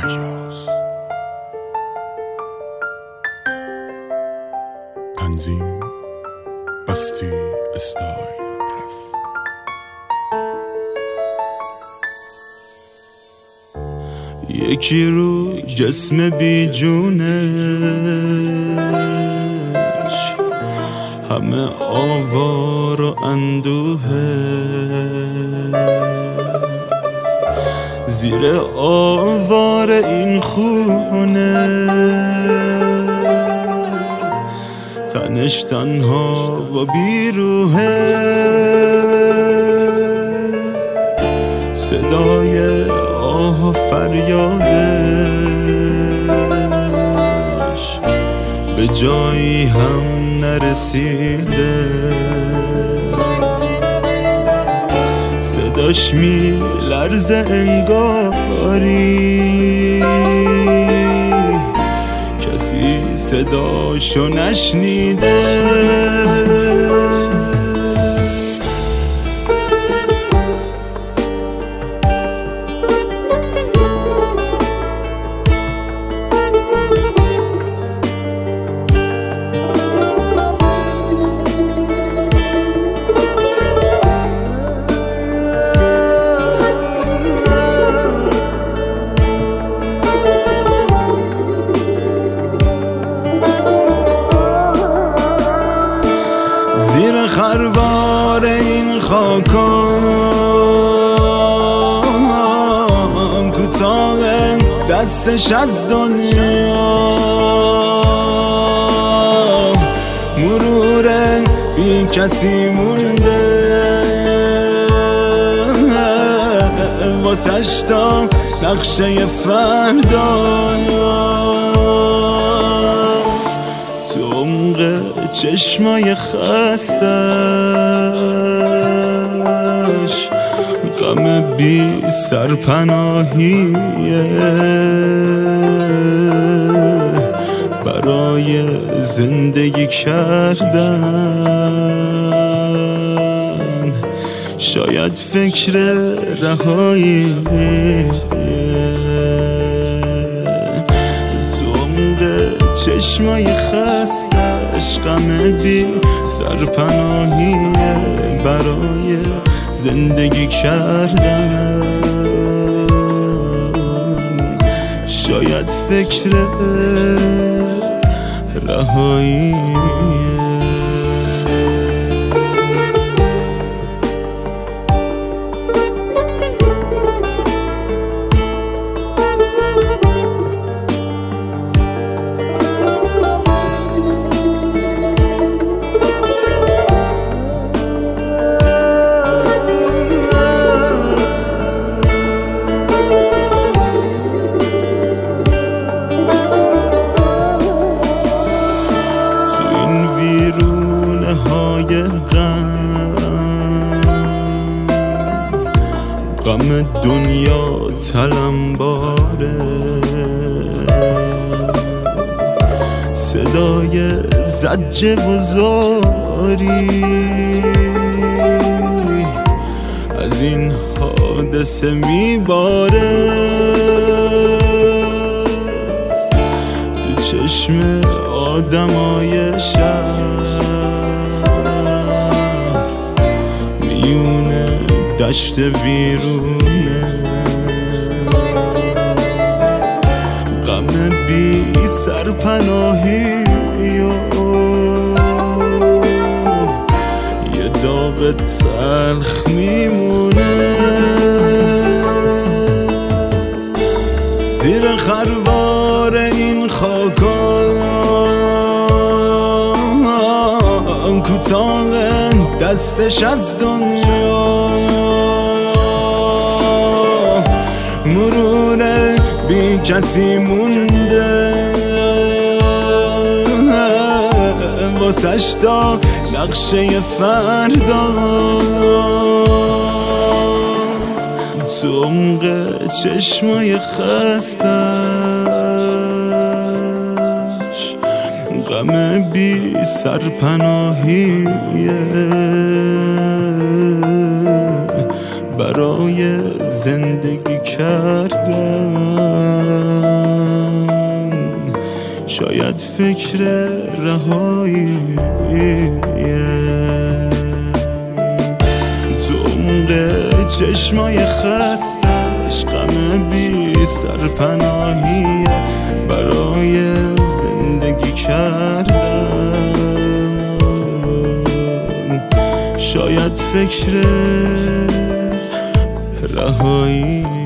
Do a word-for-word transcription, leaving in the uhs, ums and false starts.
ایاس. تنظیم بستی استایل رف. یکی رو جسم بی جونش همه آوار و اندوهه، زیر آوار این خونه تنش تنها و بیروهه. صدای آه و فریادش به جایی هم نرسیده، صداش می لرزه انگاری کسی صداشو نشنیده. زیر خروار این خاکام کوتاه دستش از دنیا، مرور بی کسی مونده واسش تا نقشه فردا. تو عمق چشمای خستش غم بی سرپناهیه، برای زندگی کردن شاید فکر رهایی. تو عمق چشمای خستش غم بی سرپناهیه، برای زندگی کردن شاید فکر رهایی. ویرونه های غم غم دنیا تلمباره، صدای زجر و زاری از این حادثه میباره. تو چشم آدمای شهر میونه دشت ویرونه، غم بی سرپناهی یه داغ تلخ میمونه. زیر خروار این خاکان کوتاه دستش از دنیا، مرور بی کسی مونده واسش تا نقشه فردا. تو عمق چشمای خستش غم بی سرپناهیه، برای زندگی کردن. شاید فکر رهایی تو عمق چشمای خستش، غم بی سرپناهی برای زندگی کردن. شاید فکر رهایی